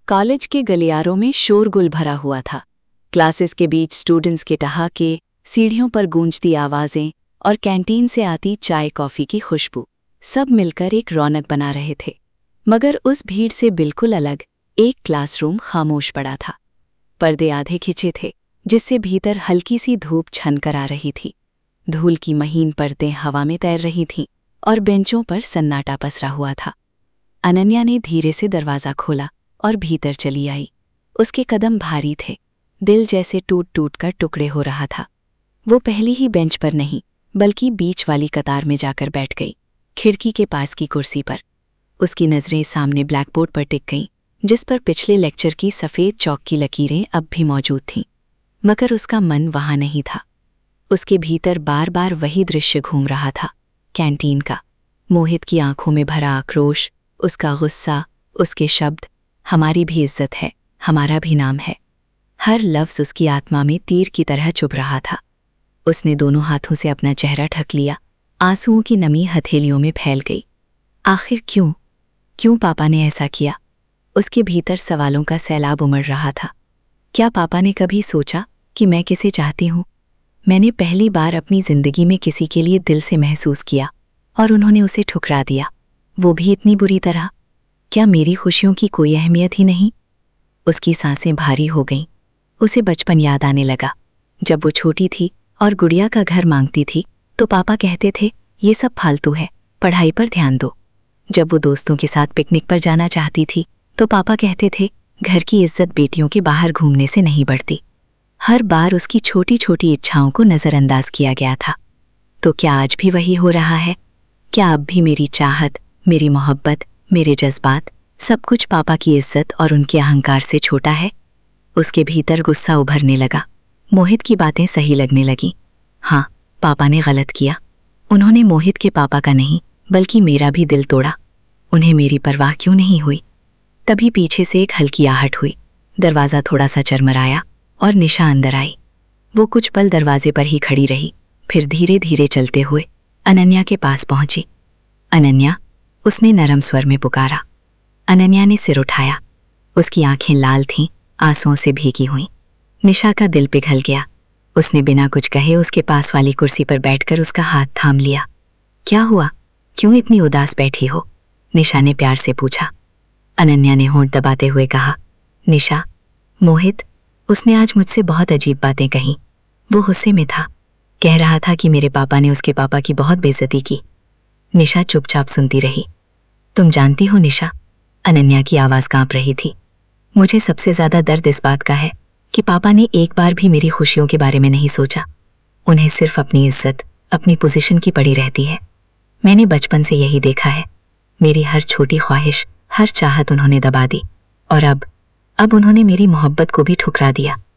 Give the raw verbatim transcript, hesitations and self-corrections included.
College के गलियारों में शोरगुल भरा हुआ था। क्लासेस के बीच स्टूडेंट्स के ठहाके, सीढ़ियों पर गूंजती आवाज़ें और कैंटीन से आती चाय कॉफ़ी की खुशबू सब मिलकर एक रौनक बना रहे थे। मगर उस भीड़ से बिल्कुल अलग एक क्लासरूम खामोश पड़ा था। पर्दे आधे खिंचे थे, जिससे भीतर हल्की सी धूप छनकर आ रही थी। धूल की महीन परतें हवा में तैर रही थीं और बेंचों पर सन्नाटा पसरा हुआ था। अनन्या ने धीरे से दरवाज़ा खोला और भीतर चली आई। उसके कदम भारी थे, दिल जैसे टूट टूट कर टुकड़े हो रहा था। वो पहली ही बेंच पर नहीं, बल्कि बीच वाली कतार में जाकर बैठ गई, खिड़की के पास की कुर्सी पर। उसकी नज़रें सामने ब्लैकबोर्ड पर टिक गईं, जिस पर पिछले लेक्चर की सफ़ेद चौक की लकीरें अब भी मौजूद थीं। मगर उसका मन वहाँ नहीं था। उसके भीतर बार बार वही दृश्य घूम रहा था, कैंटीन का। मोहित की आंखों में भरा आक्रोश, उसका गुस्सा, उसके शब्द, हमारी भी इज्जत है, हमारा भी नाम है। हर लफ्ज़ उसकी आत्मा में तीर की तरह चुभ रहा था। उसने दोनों हाथों से अपना चेहरा ढक लिया, आंसुओं की नमी हथेलियों में फैल गई। आखिर क्यों क्यों पापा ने ऐसा किया? उसके भीतर सवालों का सैलाब उमड़ रहा था। क्या पापा ने कभी सोचा कि मैं किसे चाहती हूँ? मैंने पहली बार अपनी ज़िंदगी में किसी के लिए दिल से महसूस किया और उन्होंने उसे ठुकरा दिया, वो भी इतनी बुरी तरह। क्या मेरी खुशियों की कोई अहमियत ही नहीं? उसकी सांसें भारी हो गईं। उसे बचपन याद आने लगा। जब वो छोटी थी और गुड़िया का घर मांगती थी तो पापा कहते थे, ये सब फालतू है, पढ़ाई पर ध्यान दो। जब वो दोस्तों के साथ पिकनिक पर जाना चाहती थी तो पापा कहते थे, घर की इज्जत बेटियों के बाहर घूमने से नहीं बढ़ती। हर बार उसकी छोटी छोटी इच्छाओं को नज़रअंदाज किया गया था। तो क्या आज भी वही हो रहा है? क्या अब भी मेरी चाहत, मेरी मोहब्बत, मेरे जज्बात, सब कुछ पापा की इज्जत और उनके अहंकार से छोटा है? उसके भीतर गुस्सा उभरने लगा। मोहित की बातें सही लगने लगीं। हाँ, पापा ने गलत किया। उन्होंने मोहित के पापा का नहीं, बल्कि मेरा भी दिल तोड़ा। उन्हें मेरी परवाह क्यों नहीं हुई? तभी पीछे से एक हल्की आहट हुई। दरवाज़ा थोड़ा सा चरमराया और निशा अंदर आई। वो कुछ पल दरवाजे पर ही खड़ी रही, फिर धीरे धीरे चलते हुए अनन्या के पास पहुंची। अनन्या, उसने नरम स्वर में पुकारा। अनन्या ने सिर उठाया। उसकी आंखें लाल थीं, आंसुओं से भीगी हुईं। निशा का दिल पिघल गया। उसने बिना कुछ कहे उसके पास वाली कुर्सी पर बैठकर उसका हाथ थाम लिया। क्या हुआ? क्यों इतनी उदास बैठी हो? निशा ने प्यार से पूछा। अनन्या ने होंठ दबाते हुए कहा, निशा, मोहित, उसने आज मुझसे बहुत अजीब बातें कहीं। वो गुस्से में था, कह रहा था कि मेरे पापा ने उसके पापा की बहुत बेइज्जती की। निशा चुपचाप सुनती रही। तुम जानती हो निशा, अनन्या की आवाज़ कांप रही थी, मुझे सबसे ज़्यादा दर्द इस बात का है कि पापा ने एक बार भी मेरी खुशियों के बारे में नहीं सोचा। उन्हें सिर्फ अपनी इज्जत, अपनी पोजीशन की पड़ी रहती है। मैंने बचपन से यही देखा है। मेरी हर छोटी ख्वाहिश, हर चाहत उन्होंने दबा दी और अब अब उन्होंने मेरी मोहब्बत को भी ठुकरा दिया।